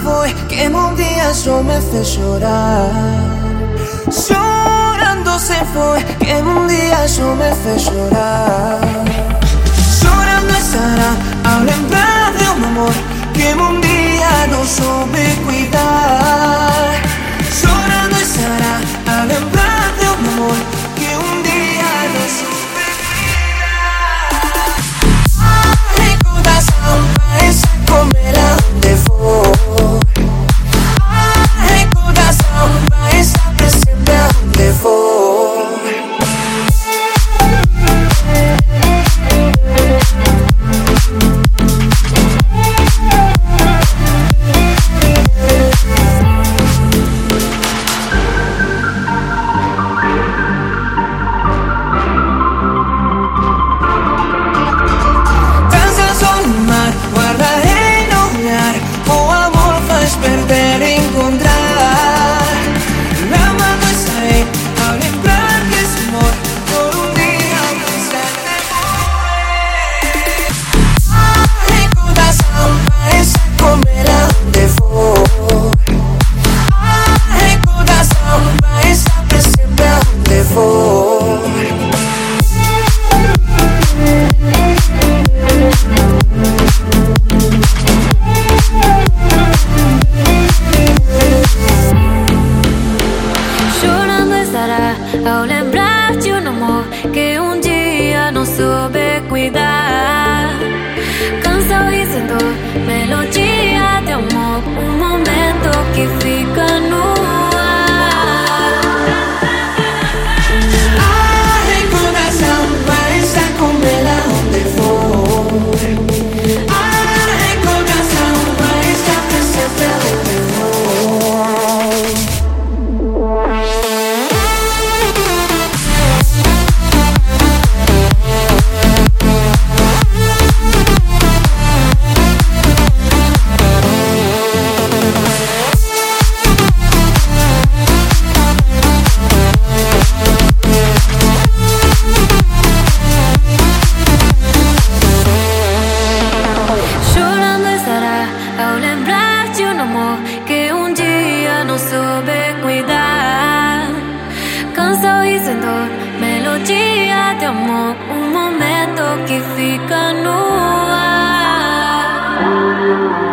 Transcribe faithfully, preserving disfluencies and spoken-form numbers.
foi que um dia só me fez chorar. Chorando se foi que um dia só me fez chorar. Chorando estará ao lembrar de um amor que um dia não soube cuidar. Chorando estará ao lembrar de um amor que um dia não soube cuidar. A recordação vai se comerá onde for. A recordação vai estar presente onde for. Ao lembrar de um amor que um dia não soube cuidar. Canção e sem dor, melodia de amor, um momento que fica no ar. A recordação vai estar com ela onde for. A recordação vai estar presente onde for. Ao lembrar de um amor que um dia não soube cuidar. Canção e sem dor, melodia de amor, um momento que fica no ar.